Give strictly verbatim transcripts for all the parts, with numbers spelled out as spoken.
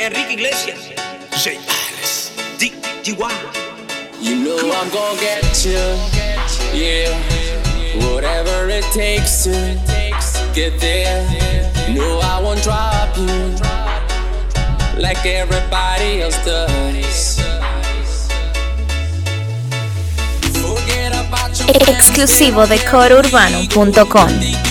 Enrique Iglesias, Jay Alice, D D Y. You know I'm gonna get you, yeah. Whatever it takes to get there. No, I won't drop you like everybody else does. Forget about your Exclusivo de coro urbano punto com.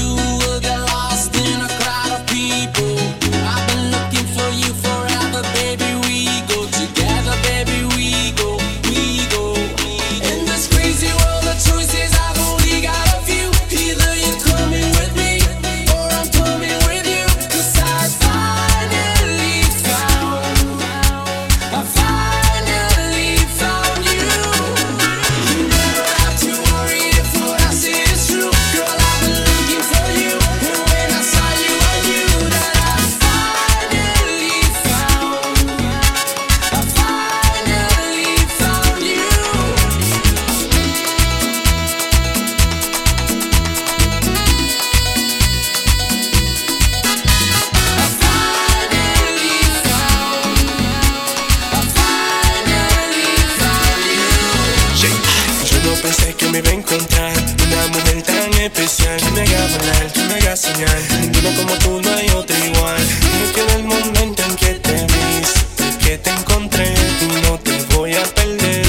Pensé que me iba a encontrar una mujer tan especial, que me haga volar, que me haga soñar. Dime como tú, no hay otra igual. Es que en el momento en que te vi, supe que te encontré y no te voy a perder.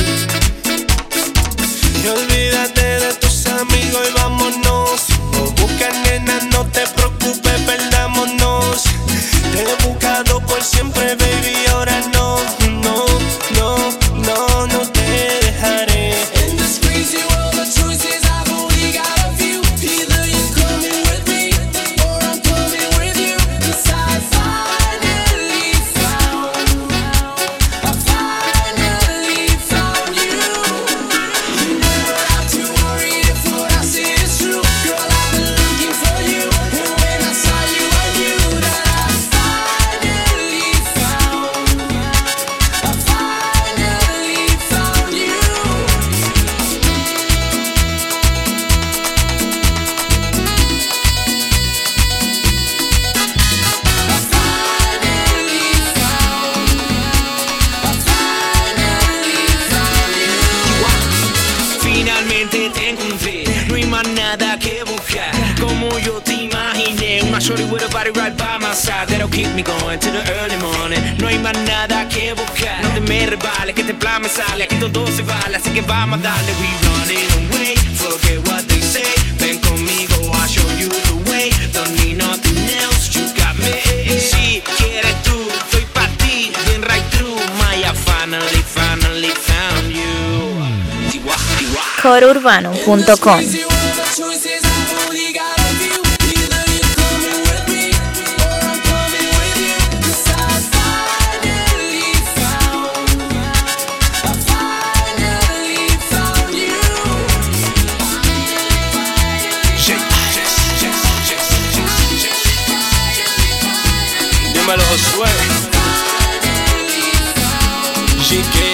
Y olvídate de tus amigos y vámonos. Si no buscas, nena, no te preocupes, perdámonos. Te he buscado por siempre, baby, ahora no, no, no, no, no te dejaré. Finalmente te encontré, no hay más nada que buscar. Como yo te imaginé, una shorty with a body right by my side that'll keep me going to the early morning. No hay más nada que buscar, no te me rebales, que este plan me sale. Aquí todo se vale, así que vamos a darle. We running away, forget what they say. Ven conmigo, I'll show you the way. Don't need nothing else, you got me. Si quieres tú, estoy pa' ti, bien right through. Maya, finally, finally found you. coro urbano punto com. Dímelo, Josué. G K